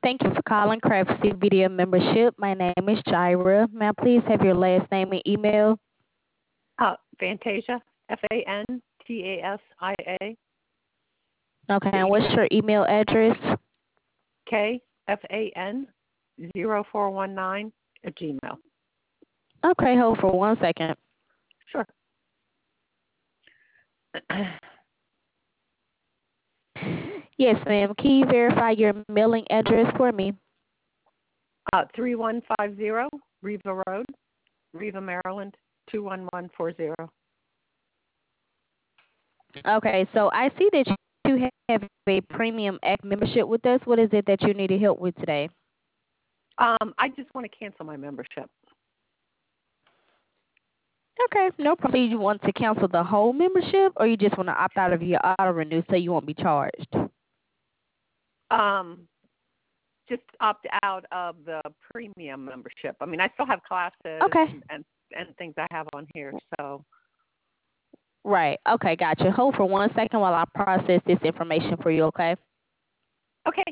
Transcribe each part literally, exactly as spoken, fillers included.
Thank you for calling Craftsy Video Membership. My name is Jaira. May I please have your last name and email? Uh, Fantasia, F A N T A S I A. Okay, The and what's email, your email address? K F A N zero four one nine at Gmail. Okay, hold for one second. Sure. Yes, ma'am. Can you verify your mailing address for me? Uh, three one five zero Riva Road, Riva, Maryland, two one one four zero. Okay, so I see that you have a premium act membership with us. What is it that you needed help with today? Um, I just want to cancel my membership. Okay, no problem. So you want to cancel the whole membership, or you just want to opt out of your auto renew so you won't be charged? Um, just opt out of the premium membership. I mean, I still have classes Okay. and, and, and things I have on here, so. Right. Okay, gotcha. Hold for one second while I process this information for you, okay? Okay.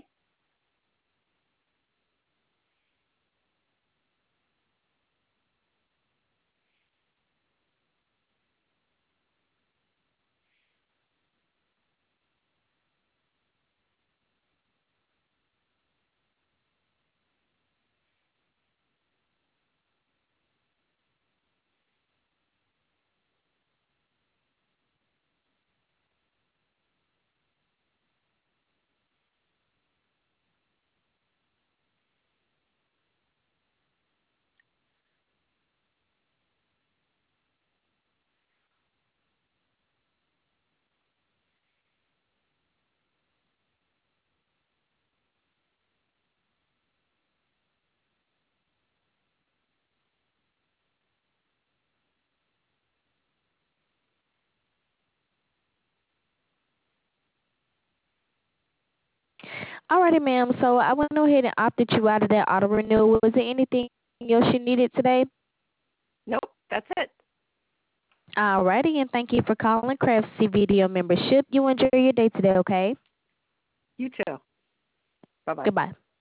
Alrighty, ma'am. So I went ahead and opted you out of that auto renewal. Was there anything else you needed today? Nope, that's it. Alrighty, and thank you for calling Craftsy Video Membership. You enjoy your day today, okay? You too. Bye-bye. Goodbye.